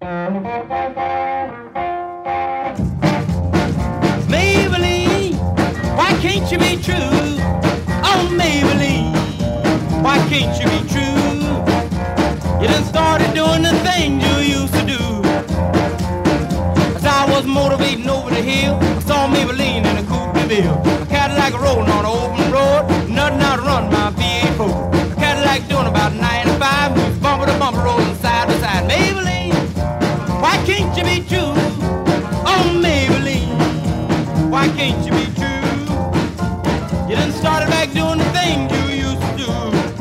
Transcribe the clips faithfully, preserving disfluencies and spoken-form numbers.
Maybelline, why can't you be true? Oh, Maybelline, why can't you be true? You done started doing the things you used to do. As I was motivating over the hill, I saw Maybelline in a coupe de ville. A Cadillac rolling on an open road, nothing out to run my V eight four. A Cadillac doing about ninety-five, moves bumper to bumper, rolling side to side. Maybelline, why can't you be true? Oh, Maybelline, why can't you be true? You done started back doing the things you used to do.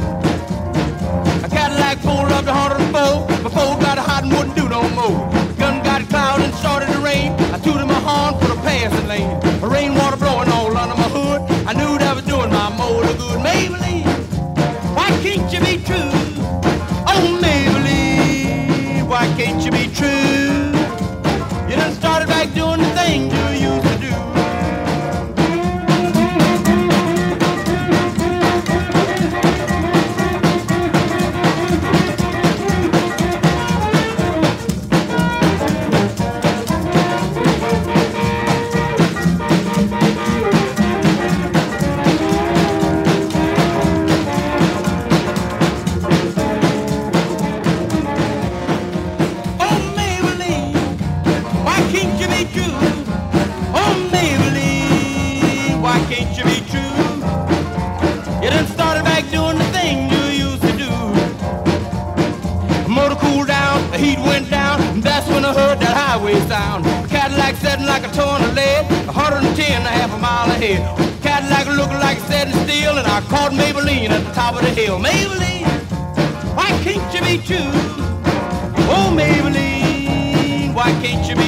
A Cadillac pulled up to one hundred four, my phone got hot and wouldn't do no more. Gun got clouded and started to rain. I tooted my horn for the passing lane. The rainwater blowing all under my hood. I knew that was doing my motor good. Maybelline, why can't you be true? Oh, Maybelline, why can't you be true? You done started back doing the things you used to do. Sound. Cadillac setting like a ton of lead, one hundred ten and a half a mile ahead. Cadillac looking like it's setting still, and I caught Maybelline at the top of the hill. Maybelline, why can't you be true? Oh, Maybelline, why can't you be